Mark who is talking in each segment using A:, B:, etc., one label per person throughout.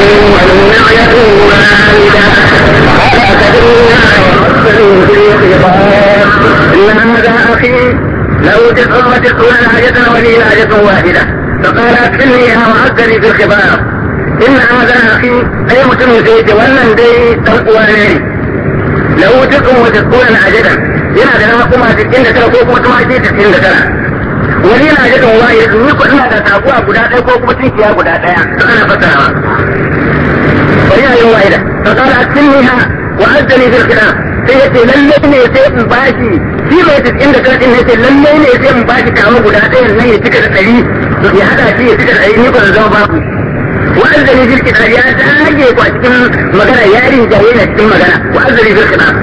A: والنعية والدة قال أتدرون وأصبحوا في خطاب إن هذا أخي له 99 نعجة ولي نعجة واحدة فقال أكفلنيها وعزني في الخطاب إن هذا أخي أي مسلم سيد ولن دي تنقواني له 99 نعجة yana da na kuma 69 ko kuma tumaki 99 wani yana da kan waye ni ko ina da taguwa guda ɗaya ko kuma tinkiya guda ɗaya to ana fasarawa wani yana yin waye da fa qala atinniha wa azdani fil khilaf sai yace lalle ne sai in bashi shi bai 99 din ne sai lalle ne sai in bashi kawo guda ɗaya nan ya cika da 100 ya hada shi ya cika da 100 ni ko zan babu wa azdani fil khilaf ya dage ko a cikin magana yarin jaye na cikin magana wa azdani fil khilaf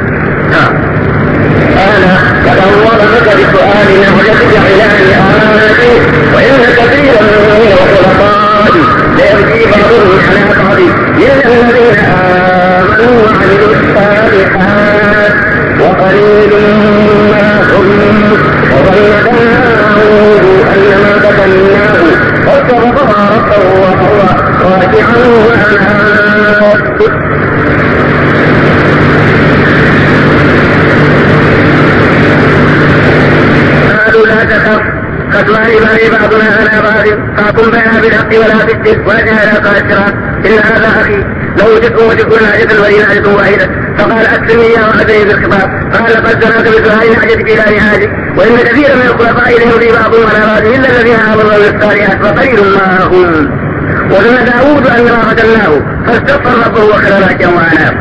A: قال فدورك بسؤال نهجتك إلى آتي وإن كثيرا من الخلطاء ليبكي بعضهم على بعض إلا الذين آمنوا وعملوا الصالحات وقليل ما هم وظن داود أنما فتناه واستغفر ربه وهو راجع وأناب لا تخف خصمان بني بعضنا على بعض فاقم بها بالحق ولا تكذب وجهها قاسرا ان هذا اخي له 99 نعجة ولي نعجة واحدة فقال اكرمني يا واخذني بالخطاب قال قد زناك بسؤال نعجتك الى نهاجك وان كثيرا من الخلفاء يهدي بعضهم على بعض الا الذين امنوا بالصالحات فخير ما هم وظن داود انما فتناه فاستغفر ربه وخر راكعا واناب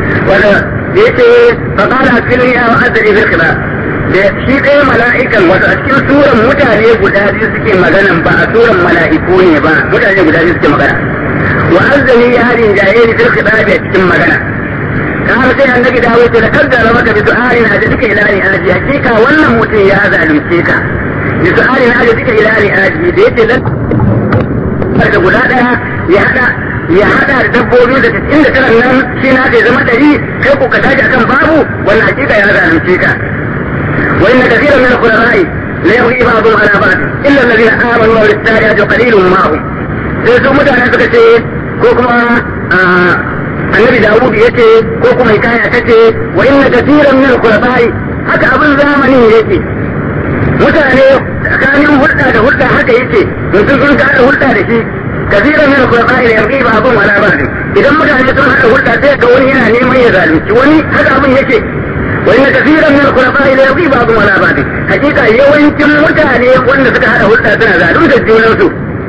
A: فقال اكرمني يا واخذني بالخطاب da shi ɗaya mala'ikan wato a cikin suran mutane guda biyu suke maganan ba a suran mala'iku ne ba mutane guda biyu suke magana wa azzani ya harin jaye ni fil khitabi a cikin magana kamar sai annabi dawo ce da kaddara maka bi su'alin a duka ilani aji hakika wannan mutum ya zalunce ka bi su'alin a duka ilani aji da yace dan da guda ɗaya ya hada da dabbobi da 99 nan shi na da zama 100 kai ko ka tashi akan babu wannan hakika ya zalunce ka وإن كثيرا من الخلفاء لا يبغي بعضهم على بعض إلا الذين آمنوا بالصالحات قليل ما هم. sai mutane suka ce ko kuma annabi Dawud ya ce ko kuma hikaya ta ce wa inna kathiran min al-khulafa'i haka abin zamanin yake mutane tsakanin hulɗa da hulɗa haka yake mutum sun ga hulɗa da shi kathiran min al-khulafa'i la yabghi ba'dhum ala ba'd idan mutane sun haɗa hulɗa sai ga wani yana neman ya zalunci wani haka abin yake وإن كثيرا من الخلفاء لا يبغي بعضهم على بعض حقيقة يومكم متعني وأن سكها هلتا سنة ذلك الجولوس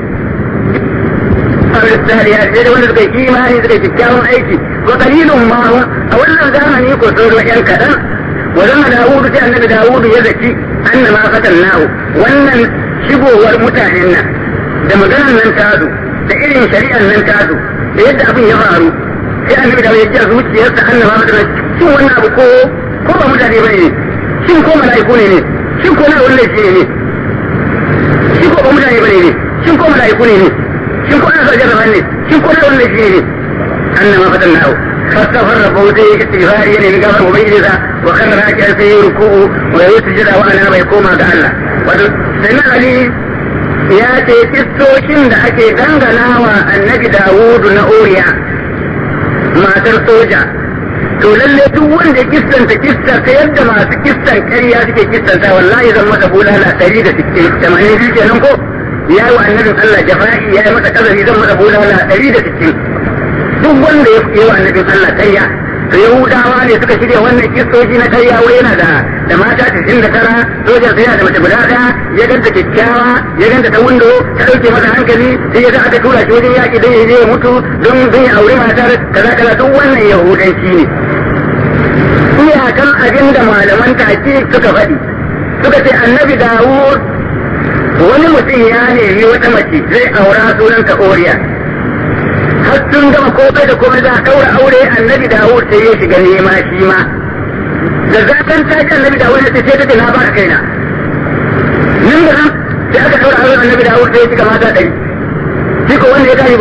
A: الثانية يجب أن تكي إيماني تكي تكاهم أيكي وقليل ما هو أولا زمن يكون سورة ينكدا ولما داود كأن داود يزكي أن ما فتناه وأن شبه والمتعنى لما كان من تادو لإذن شريعا من تادو ليد أبن يغارو كأن داود يجاز وجه يفتح أن ما فتناه شو أن أبو ko ba mutane bane ne shin ko mala'iku ne ne shin ko na wannan shi ne shin ko ba mutane bane ne shin ko mala'iku ne ne shin ko ana sojar da ne shin ko na wannan shi ne annama fatannahu fastaghfar rabbahu sai istighfar yana ga gaban ubangiji wa kana raki'an sai ruku'u wa yusjada wa ana bai koma ga Allah wato sai Ali ya ce kistocin da ake danganawa annabi Dawudu na Uriya matar soja to lalle duk wanda kistanta kista ta yadda masu kistan ƙarya suke kistanta wallahi zan masa bulala 160 kenan ko ya yi wa annabin Allah jafa'i ya yi masa kazafi zan masa bulala 160 duk wanda ya yi wa annabin Allah ƙarya to Yahudawa ne suka shirya wannan kistoci na ƙarya wai yana da mata 99 sojan sai yana da mace guda ɗaya ya ganta kyakkyawa ya ganta ta windo ta ɗauke masa hankali sai ya ga aka tura shi wajen yaƙi don ya je ya mutu don ya aure matar kaza duk wannan yahudanci ne iyakan abin da malaman take suka faɗi suka ce annabi Dawud wani mutum ya nemi wata mace zai aura sunanta Oriya har sun gama komai da komai za a ɗaura aure annabi Dawud sai ya shiga nema shi ma da zaɓen taki annabi Dawud ya ce sai ta ce na ba ka kaina nan da nan sai aka ɗaura aure annabi Dawud sai ya shiga mata 100 shi ko wanda ya tashi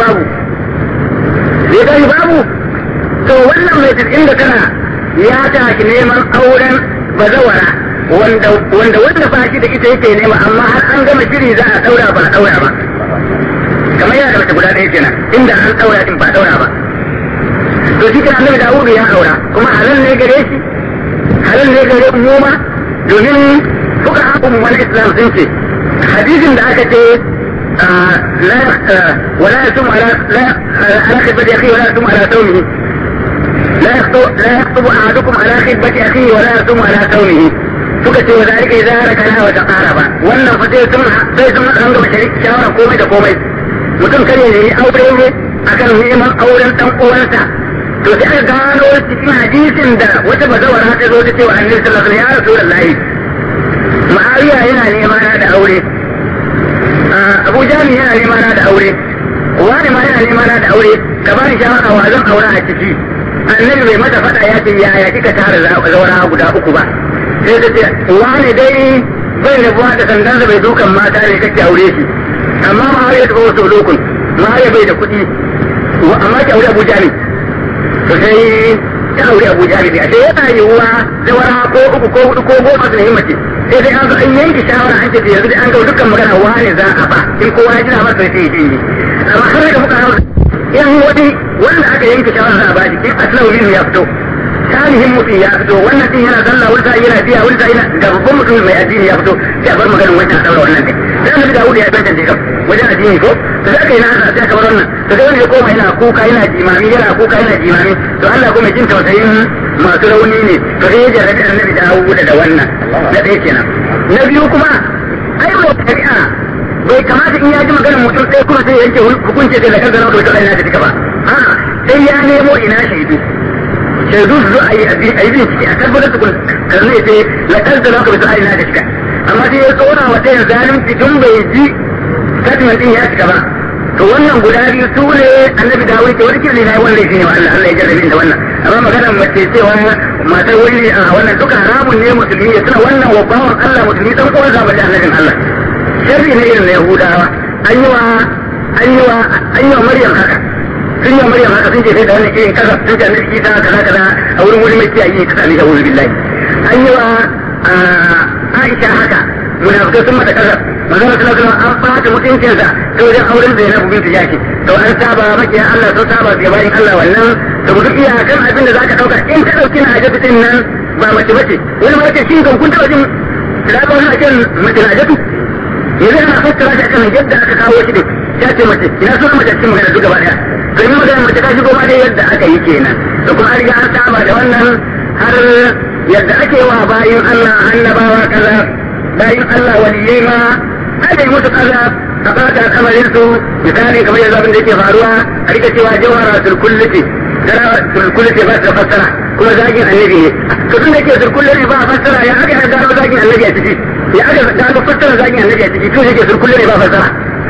A: babu to wannan mai 99 ya tashi neman auren bazawara wanda ba shi da ita yake nema amma har an gama shiri za a daura ba a daura ba kamar yana da mace guda ɗaya kenan inda an ɗaura din ba ɗaura ba to shi kan annabi Dawudu ya aura kuma halal ne gare shi halal ne gare mu ma domin fuka hakun wani islam sun ce hadisin da aka ce ولا يصوم على خطبة أخيه ولا يصوم على صومه لا يخطب أحدكم على خطبة أخيه ولا يصوم على صومه فكت وذلك إذا ركنا وتقارب wannan fa sai sun an gaba shawara komai da komai mutum kan yi aure ne akan neman auren dan uwansa to sai aka gano cikin hadisin da wata bazawara ta zo ta ce wa Annabi sallallahu alaihi wasallam ya Rasulullahi Ma'awiya yana nema na da aure Abu Jami yana nema na da aure wani ma yana nema na da aure ka ba ni shawara wa zan aura a ciki Annabi bai mata faɗa ya ce yaya kika tara zawara guda uku ba sai ta ce wani dai bai rabuwa da sandansa bai dukan mata ne kake aure shi amma Ma'awiya ta wasu lokun Ma'awiya bai da kuɗi amma ki aure Abu Jami to sai ta aure Abu Jami a sai yana yiwuwa zawara ko uku ko hudu ko goma su ne mace sai dai an zo an yanke shawara an ce da yanzu an ga dukkan magana wani za a ba in kowa ya jira masa sai ya yi amma har da muka hawa in wani wanda aka yanke shawara za a ba shi in aslahu minhu ya fito salihin mutum ya fito wannan din yana sallah wani sa'i yana biya wani sa'i yana ga babban mutum mai addini ya fito sai a bar maganin wancan a daura wannan din sai annabi Dawud ya tantance kam wajen addini ko to sai aka yi nasa sai aka bar wannan to sai wani ya koma yana kuka yana jimami yana kuka yana jimami to Allah kuma jin tausayin masu rauni ne to sai ya jarrabi annabi Dawud da wannan na ɗaya kenan na biyu kuma ai ba shari'a bai kamata in ya ji maganar mutum ɗaya kuma sai yanke hukunci da zakar da na ɗauki Allah ya ba a'a sai ya nemo ina shaidu shaidu su zo a yi bincike a tabbatar da karnai sai lakar da zaka bisa aina da shiga amma sai ya tsora wa ɗayan zalunci tun bai ji statement ɗin ya shiga ba to wannan guda biyu su ne annabi Dawud ke wani kirli na yi wannan laifi ne wa Allah ya jarrabe da wannan amma maganar mace cewa matar wani a wannan duka haramun ne musulmi ya tuna wannan wa bawan Allah musulmi dan uwan zamanin annabin Allah sharri ne irin na Yahudawa an yi wa Maryam haka sun yi Maryam haka sun ce sai da wannan irin kaza sun ce annabi Isa kaza a wurin wani mai kiyaye ta sami da wurin billahi an yi wa Aisha haka munafikai sun mata kaza manzon sallallahu alaihi wasallam an fata mutuncinsa ta wajen auren Zainab bintu Jahsh to an saba makiya Allah sun saba ga bayin Allah wannan to duk iyakan abin da zaka dauka in ka dauki na hajjatu din nan ba mace bace wani ma ce shi kan kun taba jin labarin akan mace na hajjatu yanzu ana fassara shi akan yadda aka kawo shi din ya ce mace ina so mace cikin magana duk gaba daya to in magana mace ta shigo ma dai yadda aka yi kenan to kuma an riga an saba da wannan har yadda ake wa bayin Allah annabawa kaza bayin Allah waliyai ma ai musu kaza a baka al'amarin su misali kamar yanzu abin da yake faruwa a rika cewa jawhara sulkullati sulkullati ba ta fassara kuma zagin annabi ne to tun da yake sulkullati ba fassara ya aka yi gano zagin annabi a ciki ya aka gano fassara zagin annabi a ciki tun da yake sulkullati ba fassara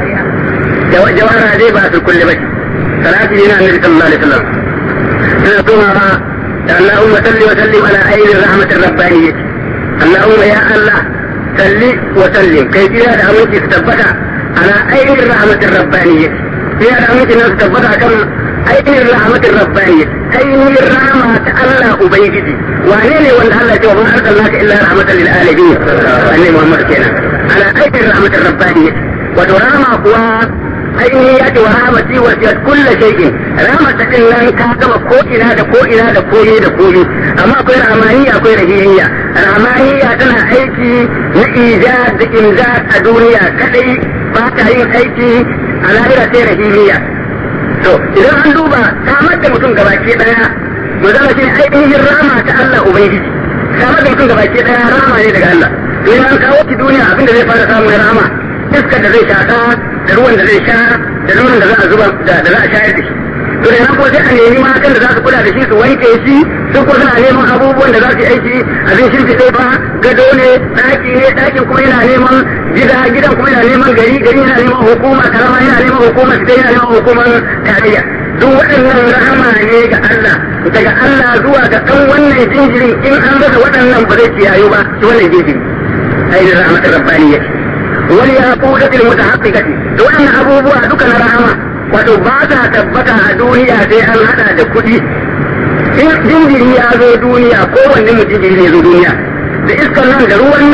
A: jawhara dai ba sulkullati ba ce salati ne na annabi sallallahu alaihi wasallam sai kuma اللهم صل وسلم على عين الرحمة الربانية اللهم يا الله صل وسلم كي تلا دعمك تثبت على عين الرحمة الربانية تلا دعمك تثبت كم عين الرحمة الربانية عين الرحمة الله أبيجدي وعنيني وان الله جو ما أرسلناك إلا رحمة للعالمين أني محمد كينا على عين الرحمة الربانية ودراما أقوى ainihi wa rahmati wasiyat kulla shay'in rahmatin nan ka gama ko ina da komi amma akwai rahmaniya akwai rahimiyya rahmaniya tana aiki na ijad da imdad a duniya kadai ba ta yin aiki a lahira sai rahimiyya to idan an duba samar da mutum gabaki daya mu zama shi ainihin rahma ta Allah ubangiji samar da mutum gabaki daya rahma ne daga Allah to idan an kawo ki duniya abinda zai fara samu na rahma iskar da zai shaka da ruwan da zai sha da nonon da za a zuba da za a shayar da shi to da nan ko sai a nemi matan da za su kula da shi su wanke shi su ko suna neman abubuwan da za su yi aiki abin shirki sai ba gado ne ɗakin kuma yana neman gidan kuma yana neman gari yana neman hukuma karama yana neman hukuma fitai yana neman hukumar tarayya duk waɗannan rahama ne ga Allah daga Allah zuwa ga ɗan wannan jinjirin in an rasa waɗannan ba zai ciyayo ba shi wannan jinjiri ainihin rahmatar rabbaniyya wani ya kuɗa fil mutahaqqqiqati da wannan abubuwa duka na rahama wato ba ta tabbata a duniya sai an hada da kuɗi in jinjiri ya zo duniya kowanne mu jinjiri ne zo duniya da iskar nan da ruwan nan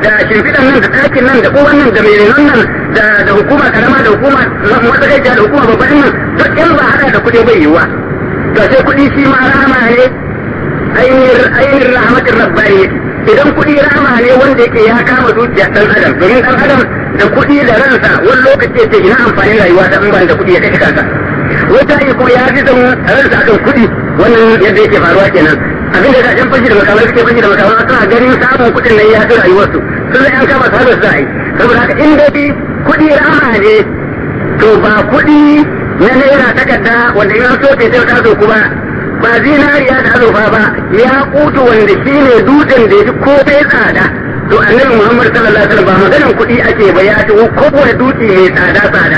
A: da shimfiɗan nan da ɗakin nan da kowan nan da mai renon nan da hukuma karama da hukuma matsakaiciya da hukuma babban nan duk in ba haɗa da kuɗi bai yiwuwa to sai kuɗi shi ma rahama ne ainihin rahmatin rabbani idan kuɗi rahama ne wanda yake ya kama zuciya ɗan adam domin ɗan adam da kuɗi da ransa wani lokaci ya ce ina amfanin rayuwa ta in ban da kuɗi ya kashe kansa wata yi kuma ya fi son ransa akan kuɗi wannan yadda yake faruwa kenan abin da ya fashi da makamai suke fashi da makamai suna ganin samun kuɗin nan ya fi rayuwarsu sun zai an kama sabis za a yi saboda haka in dai kuɗi rahama ne to ba kuɗi na naira takarda wanda ya so ke sai ka so kuma ba zinariya da azurfa ba ya kutu wanda shi ne dutsen da ya fi komai tsada to annabi Muhammad sallallahu alaihi wasallam ba maganar kuɗi ake ba ya ci kowane dutse mai tsada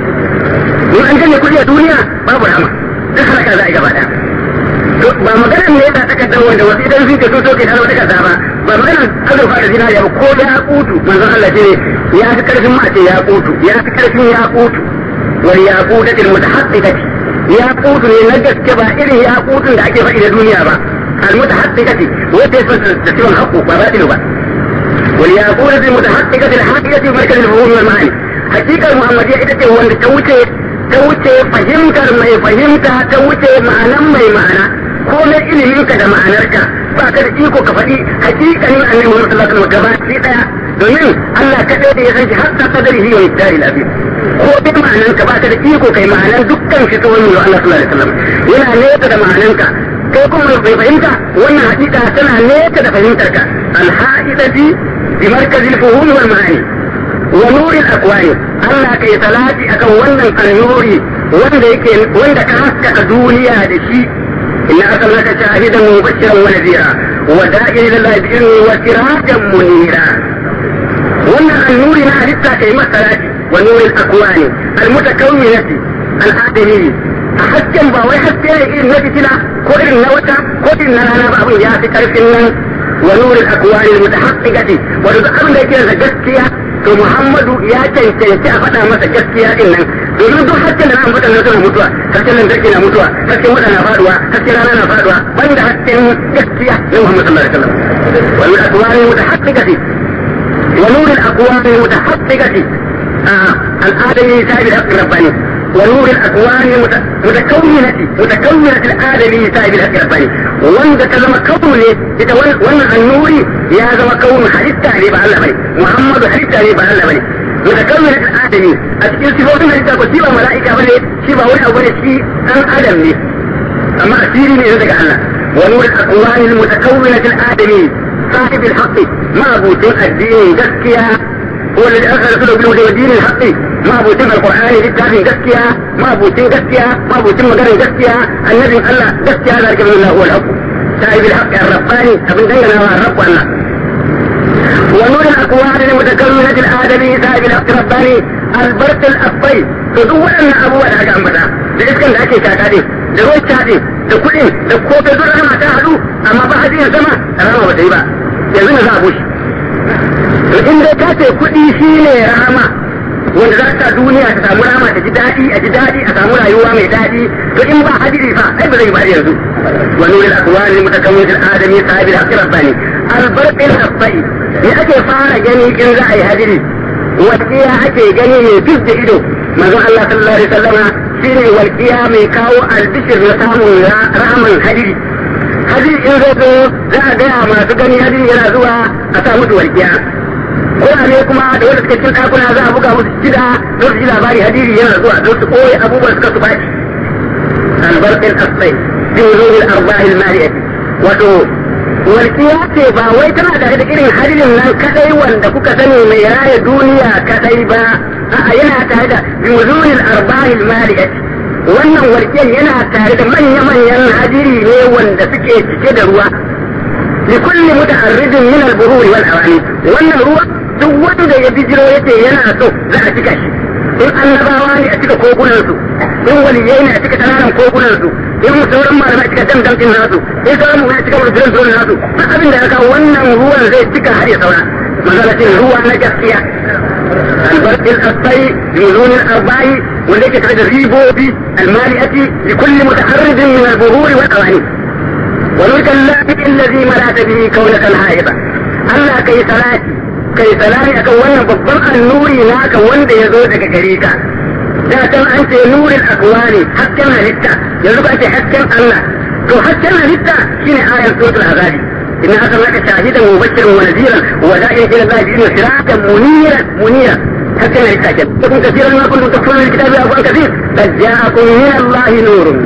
A: in an gane kuɗi a duniya babu rama duk halaka za a yi gaba ɗaya to ba maganar ne ta takardar wanda wasu idan sun ce so ke tare wata kaza ba maganar azurfa da zinariya ba ko ya kutu manzon Allah ce ya fi karfin ma ce ya kutu ya fi karfin ya kutu wal yaqutatil mutahaqqiqati ya kutu ne na gaske ba irin ya kutun da ake faɗi da duniya ba al mutahaqqiqati wata yasa da ciwon haƙu ba batilu ba wal yaqutatil mutahaqqiqati al haqiqati markaz al fuhum wal ma'ani haqiqar muhammadiyya ita ce wanda ta wuce fahimtar mai fahimta ta wuce ma'anan mai ma'ana komai iliminka da ma'anarka ba ka da iko ka faɗi hakikanin annabi Muhammad sallallahu alaihi wasallam gaba ɗaya domin Allah kaɗai da ya san shi har ta kadarihi wa miqdari al-azim ko dai ma'anarka ba ka da iko kai ma'anar dukkan shi ta wani Allah sallallahu alaihi wasallam yana nesa da ma'anarka kai kuma bai fahimta wannan hakika tana nesa da fahimtarka al-ha'idati bi markazil fuhum wal ma'ani wa nuril aqwani Allah kai salati akan wannan annuri wanda ka haskaka duniya da shi إن أرسلناك شاهدا ومبشرا ونذيرا وداعيا إلى الله بإذنه وسراجا منيرا وأن النور نعرفها كلمة الصلاة ونور الأكوان المتكونة الآدمي أحكم باوي حتى إن نجتنا كل النوتة كل النانا بأبو ياسي كرفنا ونور الأكوان المتحققة ورزقنا لك زكتيا to Muhammadu ya cancanci a faɗa masa gaskiya din nan domin duk hasken da na ambata na suna mutuwa hasken lantarki na mutuwa hasken wata na faduwa hasken rana na faduwa banda hasken gaskiya na Muhammad sallallahu alaihi wasallam wal aqwali mutahaqqiqati wa nur al aqwali mutahaqqiqati al adami sahib al haqq rabbani wa nur al aqwali mutakawwinati al adami sahib al haqq rabbani wanda ta zama kaune ita wannan annuri ya zama kaune halitta ne ba Allah bane Muhammadu halitta ne ba Allah bane mutakawwinat al-adami a cikin sifofin halitta ko shi ba mala'ika bane shi ba wani abu ne shi dan adam ne amma asiri ne daga Allah wa nur al-aqwani al-mutakawwinat al-adami sahib al-haqq ma butin addini gaskiya هو الذي أرسل رسوله بالهدى ودين الحق ما بوتين القرآن للتابعين جسكيا ما بوتين مقرن جسكيا النبي الله جسكيا ذلك من الله هو الحق سائب الحق الرباني أبن دينا الرب والله ونور الأكوان المتكونة الآدمي سائب الحق الرباني البرق الأفضل تدور أن أبوه الحق أنبتا لإسكن ذاكي شاكادي لروي شاكادي لكلين لكوبي ذر رحمة تاهدو أما بعدين سما رحمة وسيبا يزين ذابوش to in dai ka ce kuɗi shi ne rahama wanda za ta duniya ta samu rahama ta ji daɗi a samu rayuwa mai daɗi to in ba hadiri fa ai ba zai ba yanzu wa nuril aqwali mutakawwin al-adami sahibi al-haqqi rabbani al-barq al-asbai ne ake fara gani in za a yi hadiri walƙiya ake gani mai duk da ido manzon Allah sallallahu alaihi wasallama shine walƙiya mai kawo albishir na samun rahaman hadiri hadiri in zai zo za a gaya masu gani hadiri yana zuwa a sa musu walƙiya kurame kuma da wanda suke cikin ɗakuna za a buga musu shida don su ji labari hadiri yana zuwa don su koyi abubuwan suka su baki albarkin asai bin zuhul arba'il mariyati wato walƙiya ce ba wai tana tare da irin hadirin nan kadai wanda kuka sani mai raya duniya kadai ba a'a yana tare da bin zuhul arba'il mariyati wannan walƙiyar yana tare da manya-manyan hadiri ne wanda suke cike da ruwa likulli mutaharridin min al-buhuri wal awani wannan ruwa duk wanda ya bijiro yace yana so za a cika shi in annabawa ne a cika kogunan su in waliyai ne a cika kananan kogunan su in sauran malamai a cika damdamcin nasu in sauran mu a cika mutum zuwan nasu duk abin da aka wannan ruwan zai cika har ya saura mazalacin ruwa na gaskiya albarkin asai bimuzunin arba'i wanda yake tare da ribobi almali'ati likulli mutaharridin min al-buhuri wal awani ونلك الله الذي ملأت به كونك الحائطة الله كي صلاتي kai salami akan wannan babban annuri naka wanda ya zo daga gare ka da can an ce nurin akwani hasken halitta yanzu ba ce hasken Allah to hasken halitta shine ayar suratul azabi inna arsalnaka shahidan wa mubashiran wa nadhiran wa da'iyan ila Allah bi siratan munira hasken halitta ke kun kafiran ma kuntum takfuruna bil kitabi wa kathir qad ja'akum min Allah nurun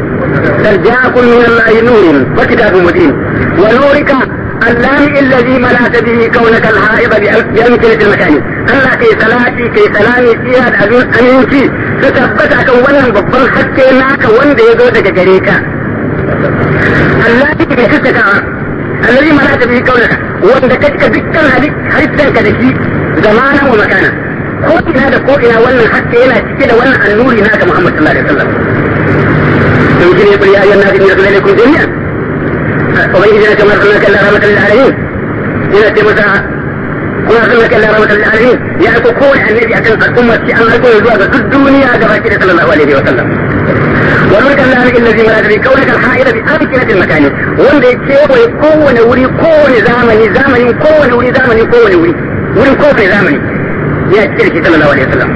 A: wa kitabun mubin wa nurika اللامع الذي ملأت به كونك الحائض بأمكنة المكان الله كي صلاتي كي سلامي فيها أمينتي ستثبتك ولا ببن حتى ناك وند يزودك جريكا اللامع كي ستك الذي ملأت به كونك وند كتك ذكر حدثا كدشي زمانا ومكانا كون هذا كوئنا ولا حتى إلى كده ولا النور هناك محمد صلى الله عليه وسلم يمكن يقول يا أيها الناس إني رسول إليكم جميعا ومن إذا كما أرسلناك إلا رحمة للعالمين إذا تمسى كما أرسلناك إلا رحمة للعالمين يعني كون النبي أكن الأمة أن أكون الزواج في الدنيا كما كده صلى الله عليه وسلم ونورك الله الذي ملأت به كونك الحائض بأمكنة المكان وند يكون كون وري كون زمني كون وري زمني كون وري كون زمني يا كده صلى الله عليه وسلم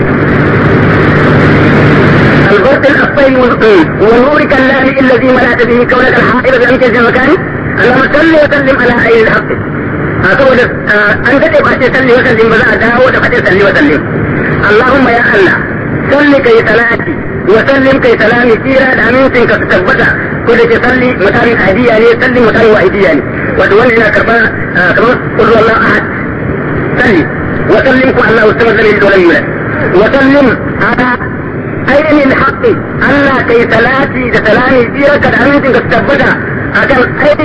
A: البرد الأصفين ونورك اللامع الذي ملأت به كونك الحائض بأمكنة المكان اللهم صل وسلم على عين الحق أقول أنت تبقى تصلي وسلم بذا داود تصلي وسلم اللهم يا الله صل كي صلاتي وسلم كي سلامي سيرا دامين كتثبتا كل تصلي مكان هدية لي صلي مكان وهدية لي ودون إلى كربان كما قل الله أحد صلي وسلم الله الصمد لم يلد ولم يولد وسلم على عين الحق الله كي صلاتي سلامي سيرا دامين كتثبتا akan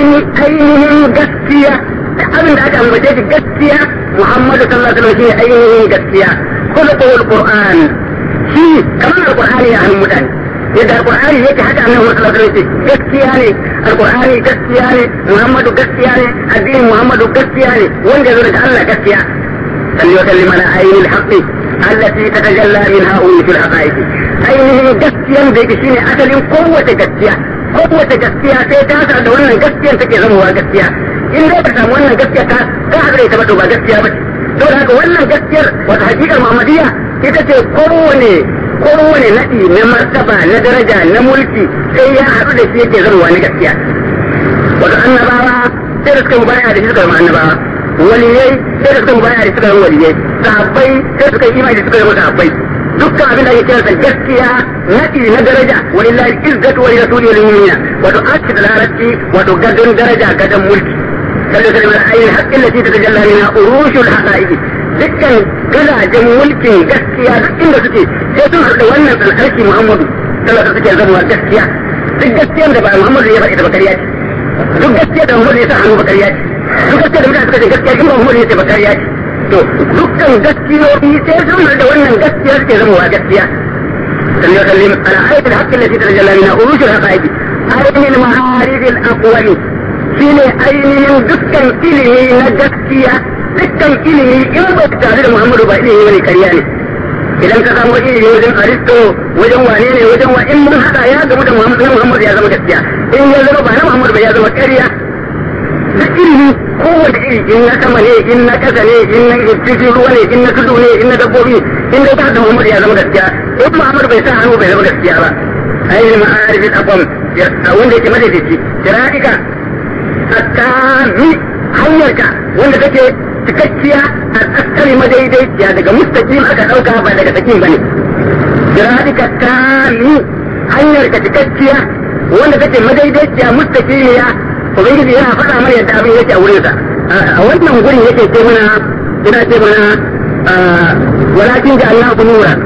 A: ainihin gaskiya abin da aka ambace shi gaskiya Muhammadu sallallahu alaihi wasallam shi ainihin gaskiya khuluqul Qur'an shi kamar Al-Qur'ani ya hannun mutane yadda Al-Qur'ani yake haka annabi sallallahu alaihi wasallam gaskiya ne Al-Qur'ani gaskiya ne Muhammadu gaskiya ne addinin Muhammadu gaskiya ne wanda zai daga Allah gaskiya salli wa sallim ala ainil haqqi allati tatajalla minha ulul haqaiq ainihin gaskiyan da yake shine asalin kowace gaskiya sai ta sa da wannan gaskiyar take zamowa gaskiya in dai ka samu wannan gaskiya ka haɗa ita ba to ba gaskiya ba ce to da haka wannan gaskiyar wata hakikar Muhammadiyya ita ce kowane naɗi na martaba na daraja na mulki sai ya haɗu da shi yake zamowa na gaskiya wato annabawa sai da suka mubaya da shi suka zama annabawa waliyai sai da suka mubaya da shi suka zama waliyai sahabbai sai suka yi imani da suka zama sahabbai dukkan abin da ake kiransa gaskiya naɗi na daraja walillahi izzatu wa rasuli wal mu'minina wato akid larabci wato gadon daraja gadon mulki sallallahu alaihi wa sallam haqqin lati tatajalla minha urushul haqa'iq dukkan gadajen mulkin gaskiya duk inda suke sai sun haɗa wannan alƙarki Muhammadu sallallahu alaihi suke zama gaskiya duk gaskiyar da ba Muhammadu ya faɗi da bakariya ce duk gaskiyar da Muhammadu ya sa hannu bakariya ce duk gaskiyar da mutane suka ce gaskiya in ba Muhammadu ya ce bakariya ce to dukkan gaskiyoyi sai sun da wannan gaskiya suke zamowa gaskiya sallallahu alaihi wasallam ala ayatul haqqi allati tajalla min urushil haqaiq ainihin ma'arifil aqwali shine ainihin dukkan ilimi na gaskiya dukkan ilimi in ba tare da Muhammadu ba ilimi ne kariya ne idan ka samu ilimi wajen Aristo wajen wane ne wajen wa in mun hada ya gamu da Muhammadu ya zama gaskiya in ya zama ba na Muhammadu ba ya zama kariya duk ilimi kowace iri in na sama ne in na kasa ne in na cikin ruwa ne in na tudu ne in na dabbobi in dai ba da Muhammad ya zama gaskiya in Muhammad bai sa hannu bai zama gaskiya ba ainihin ma'arifin akwam wanda yake madaidaici shira'ika tsakani hanyarka wanda take cikakkiya a tsakari madaidaiciya daga mustaqim aka ɗauka ba daga sakin ba ne shira'ika tsakani hanyarka cikakkiya wanda take madaidaiciya mustaqimiya ubangiji yana faɗa mana yadda abin yake a wurinsa a wannan gurin yake ce mana ina ce mana walakin ja'alnahu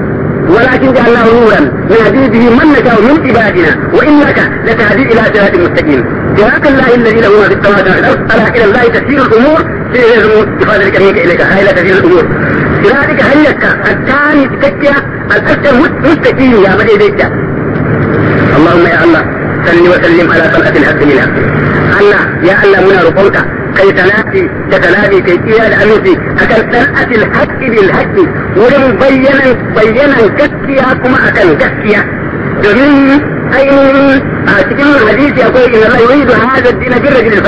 A: nuran nahdi bihi man nasha'u min ibadina wa innaka latahdi ila siratin mustaqim صراط الله الذي له ما في السماوات والارض الا الى الله تسير الامور في بفضل كريمك اليك هاي لا تسير الامور صراطك هيك الثاني تكيا الاكثر مستقيم يا مديدك اللهم يا الله صل وسلم على طلعة الحق منها Allah ya Allah muna roƙonka kai salati da salami kai kiyar da aminci akan dal'atil haqqi bil haqqi wurin bayyanan gaskiya kuma akan gaskiya domin ainihin a cikin hadisi akwai inna Allah yuridu hadha ad-din bir rajul al-fajir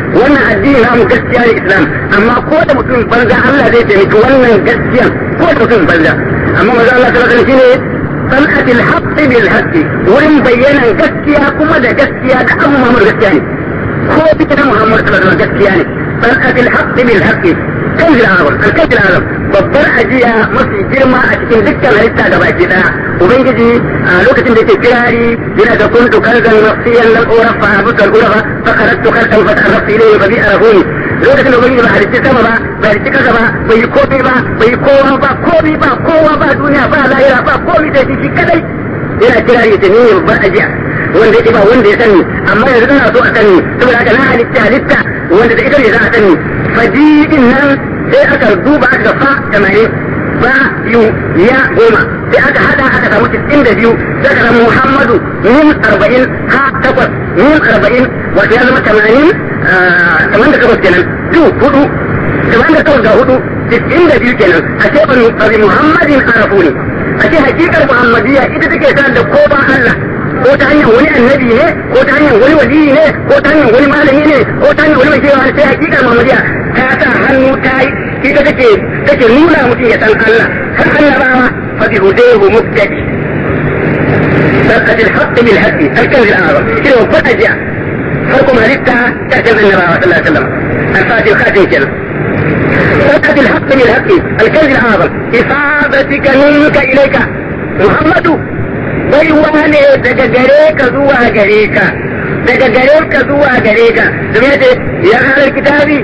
A: wannan addini namu gaskiya ne Islam amma ko da mutum banza Allah zai taimaki wannan gaskiya ko da mutum banza amma manzo Allah sallallahu alaihi wasallam shine san'atil haqqi bil haqqi wurin bayyana gaskiya kuma da gaskiya da amma Muhammad gaskiya ne ko bikin Muhammad sallallahu alaihi wasallam gaskiya ne san'atil haqqi bil haqqi kanzil azam al-kanzil azam babbar ajiya mafi girma a cikin dukkan halitta da baki daya ubangiji a lokacin da yake kirari yana da kuntu kanzan nafsiyan lam urafa abukal urafa fa kharajtu khalqan fa ta'arraftu ilayhi fa bi arahuni lokacin da ubangiji ba halitta sama ba ba halitta kasa ba bai komai ba bai kowa ba duniya ba lahira ba komai da shi kadai yana kirari da ni babbar ajiya wanda yake ba wanda ya sani amma yanzu ina so a sani saboda haka na halitta wanda da ita ne za a sani fadidin nan sai aka duba aka fa 80 ba yu ya 10 sai aka hada aka samu 92 sai aka samu Muhammadu nun 40 ha 8 nun 40 wato ya zama 80 88 kenan du hudu 88 ga hudu 92 kenan a ce ban Muhammadin arafuni a ce hakikar Muhammadiyya ita take sa da ko ba Allah ko ta hanyar wani annabi ne ko ta hanyar wani waliyi ne ko ta hanyar wani malami ne ko ta hanyar wani mai cewa sai hakikar Muhammadiyya ta sa hannu ta yi ita take nuna mutum ya san Allah har annabawa fa bi hudahu muttaqi sarqatil haqqi bil haqqi al-kanz al-a'zam shi ne babbar ajiya farkon halitta ta kan annabawa sallallahu alaihi wasallam al-fatih khatim kenan sarqatil haqqi bil haqqi al-kanz al-a'zam ifadatika minka ilayka Muhammadu baiwa ne daga gare ka zuwa gare ka daga gare ka zuwa gare ka domin yace ya halar kitabi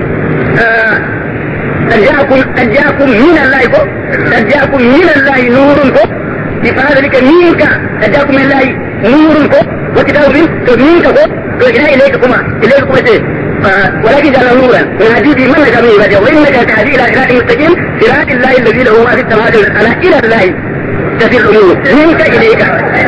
A: قد جاءكم من الله قد جاءكم من الله نور بفضلك منك قد جاءكم من الله نور وكتاب منك وإلى إليكما ولكن جعل نورا يهدي به من نشاء من عباده وإنك تهدي إلى صراط مستقيم صراط الله الذي له ما في السماوات والأرض إلى الله تسير الأمور منك إليك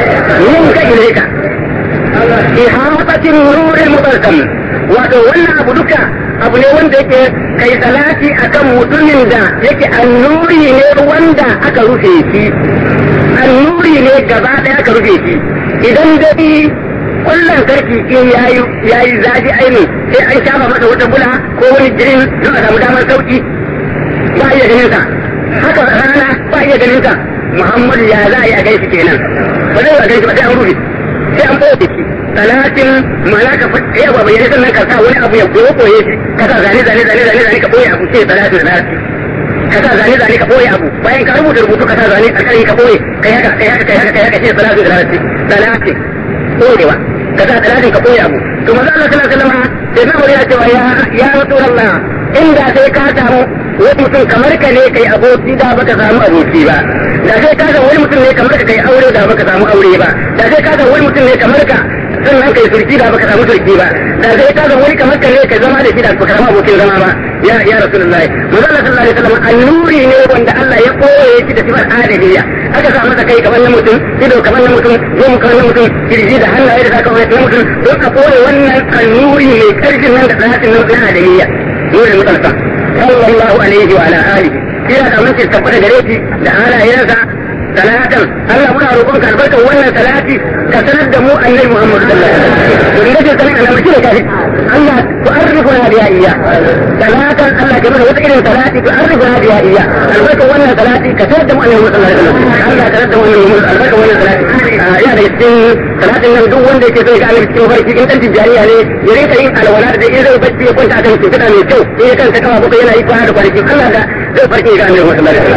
A: إحاطة النور المبركم وتولى عبدك abu ne wanda yake kai salati akan mutumin da yake annuri ne wanda aka rufe shi annuri ne gaba daya aka rufe shi idan dai kullum sarki in yayi zaji aini sai an shafa masa wata bula ko wani jirin don a samu damar sauki ba iya ganin sa haka rana ba iya ganin sa Muhammadu ya za a yi a gaishe kenan ba zai a gaishe ba sai an rufe sai an ɓoye shi talatin mana ka faɗi abu bayyane sannan ka sa wani abu ya koye shi ka sa zane ka ɓoye abu sai talatin da ka sa zane ka ɓoye abu bayan ka rubutu ka sa zane a kan ka ɓoye kai haka sai talatin da talatin ɓoyewa ka sa talatin ka ɓoye abu to maza Allah sallallahu alaihi wasallam sai na wuri ya cewa ya Rasulullah inda sai ka samu wani mutum kamar ka ne kai aboki da baka samu aboki ba da sai ka samu wani mutum ne kamar ka kai aure da baka samu aure ba da sai ka samu wani mutum ne kamar ka sannan kai surki da baka samu surki ba da sai ka samu wani kamar ka ne kai zama da shi da baka samu abokin zama ba ya Rasulullahi manzo Allah sallallahu alaihi wasallam annuri ne wanda Allah ya koye shi da sifar adabiyya aka sa masa kai kamar na mutum ido kamar na mutum gemu kamar na mutum kirji da hannaye da saka na mutum don ka koye wannan annuri mai karfin nan da tsatin nan na adabiyya nuri mutalsa sallallahu alaihi wa ala alihi kira da mun tabbata gare shi da halayensa salatan Allah muna roƙon ka albarkar wannan salati ka sanar da mu annabi Muhammad sallallahu alaihi wasallam to inda ke sanar da mu shi kai Allah tu'arrifuna biya iya salatan Allah ke mana wata irin salati tu'arrifuna biya iya albarkar wannan salati ka sanar da mu annabi sallallahu alaihi wasallam Allah ka sanar da mu albarkar wannan salati ya da cikin salatin nan duk wanda yake so ya ga annabi cikin farki in dan tijariya ne ya rinka yin alwala da in zai bacci ya kwanta akan shimfiɗa mai kyau in ya kanta kawa bakwai yana yi kwana da kwanaki Allah da zai farki ga annabi sallallahu alaihi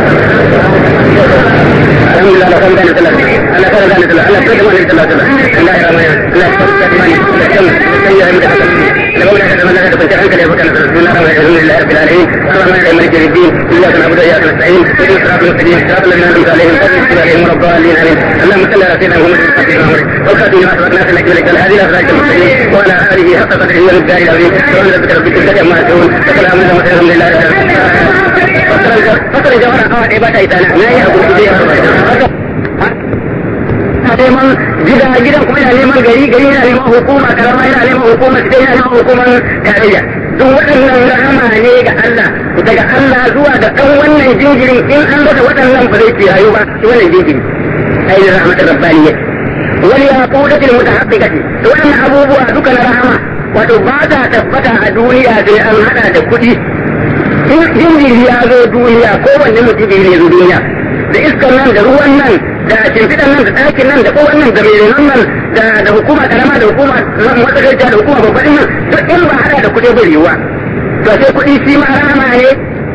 A: wasallam الحمد لله الحمد لله انا كان ذلك الله كرم عليه الصلاه والسلام الله يرحمه الله لو لا تتمنى ان تكون عنك ليكون رسول الله الحمد لله رب العالمين اللهم يا مالك الدين اياك نعبد واياك نستعين اهدنا الصراط المستقيم صراط الذين انعمت عليهم غير المغضوب عليهم ولا الضالين امين اللهم صل على سيدنا محمد وخاتم ما سبقنا في النبي لك هذه الافراج المستقيم وعلى اله حق قدره والمقدار العظيم سبحان ربك رب العزه عما يصفون وسلام على المرسلين الحمد لله رب العالمين فصل جوهر قواعد عباده تعالى لا يأخذ neman gidan kuma yana neman gari yana neman hukuma karama yana neman hukuma sai yana neman hukuman tarayya duk waɗannan rahama ne ga Allah daga Allah zuwa ga ɗan wannan jinjirin in an rasa waɗannan ba zai rayu ba shi wannan jinjiri ai rahmatar rabbaniyya wal yaqudatil mutahaqqiqati to wannan abubuwa duka na rahama wato ba ta tabbata a duniya sai an hada da kuɗi. Jinjiri ya zo duniya, kowanne mutum ya zo duniya, da iskar nan da ruwan nan da shimfiɗan nan da ɗakin nan da kowanne nan da merenon nan da hukuma karama da hukuma matsakaita da hukuma babbaɗin nan duk in ba hada da kuɗi bai yiwuwa. To sai kuɗi shi ma rahama ne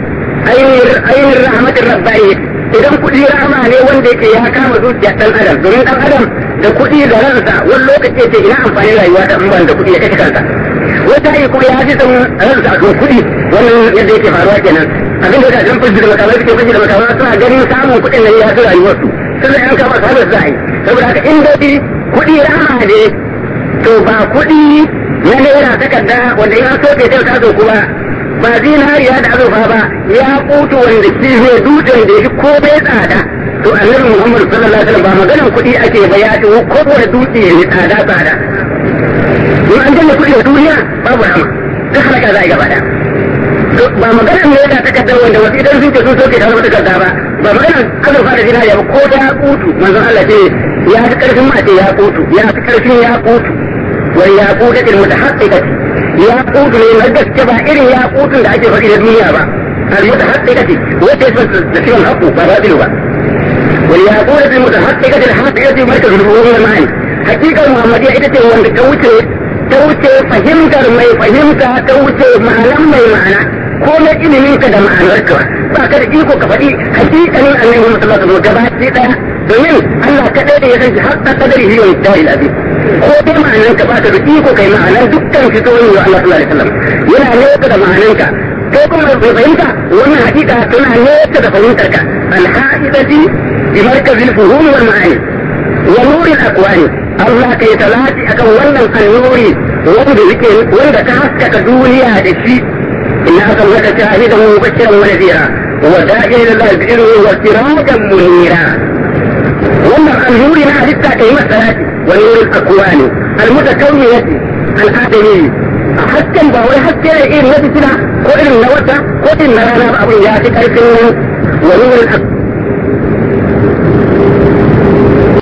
A: ainihin rahmatin rabbani. Idan kuɗi rahama ne wanda yake ya kama zuciya ɗan adam, domin ɗan adam da kuɗi da ransa wani lokaci ce ina amfani rayuwa ta in ban da kuɗi ya kashe kansa. Wata yi kuma ya fi son ransa a kan kuɗi, wannan yadda yake faruwa kenan. Abin da ya fashi da makamai suke fashi da makamai suna ganin samun kuɗin nan ya fi rayuwarsu. Sun da yan kama samun za a yi. Saboda haka in dai kuɗi rahama ne, to ba kuɗi na naira takarda wanda in an soke sai ka so kuma ba zinariya da azurfa ba ya kutu wanda shi ne dutsen da ya komai tsada. To annabi Muhammad sallallahu alaihi wasallam ba maganan kuɗi ake ba ya ce kowane dutse ne tsada. In an janna kuɗi da duniya babu rama duk halaka za a yi gaba da. Ba maganan ne da takardar wanda wasu idan sun ce sun soke ta zama takarda ba maganan azurfa da zinariya ba ko ta ya kutu manzon Allah ce ya fi karfin ma ce ya kutu ya fi karfin ya kutu wani ya kutu da mutahaqqqiqati ya kutu ne na gaske ba irin ya kutun da ake faɗi da duniya ba al-mutahaqqqiqati wata yasa da shi wannan haƙu ba batilu ba wani ya kutu da mutahaqqqiqati al-haqiqati markazul ulum wal ma'ani haqiqar muhammadiyya ita ce wanda ta wuce fahimtar mai fahimta ta wuce ma'anan mai ma'ana ko na ilimin ka da ma'anarka ba ka da iko ka faɗi haƙiƙanin annabi Muhammad sallallahu alaihi wasallam gaba ɗaya domin Allah kaɗai da ya san haƙƙa kadari hiyo dalil abi ko dai ma'anan ka ba ka da iko kai ma'anan dukkan fitoyin wa Allah sallallahu alaihi wasallam yana nesa da ma'anan ka ko kuma bai fahimta wannan haƙiƙa tana nesa da fahimtar ka al-ha'idati bi markazil fuhum wal ma'ani wa nuril aqwani Allah kai salati akan wannan annuri wanda ta haskaka duniya da shi inna arsalnaka shahidan wa mubashiran wa nadhira wa da'iyan ila Allah bi idnihi wa sirajan munira. wannan annuri na halitta kai masa salati wa nuril aqwani al-mutakawwinati al-adami hasken ba wai haske ne irin na fitina ko irin na wata ko irin na rana ba abin ya fi karfin wa nuril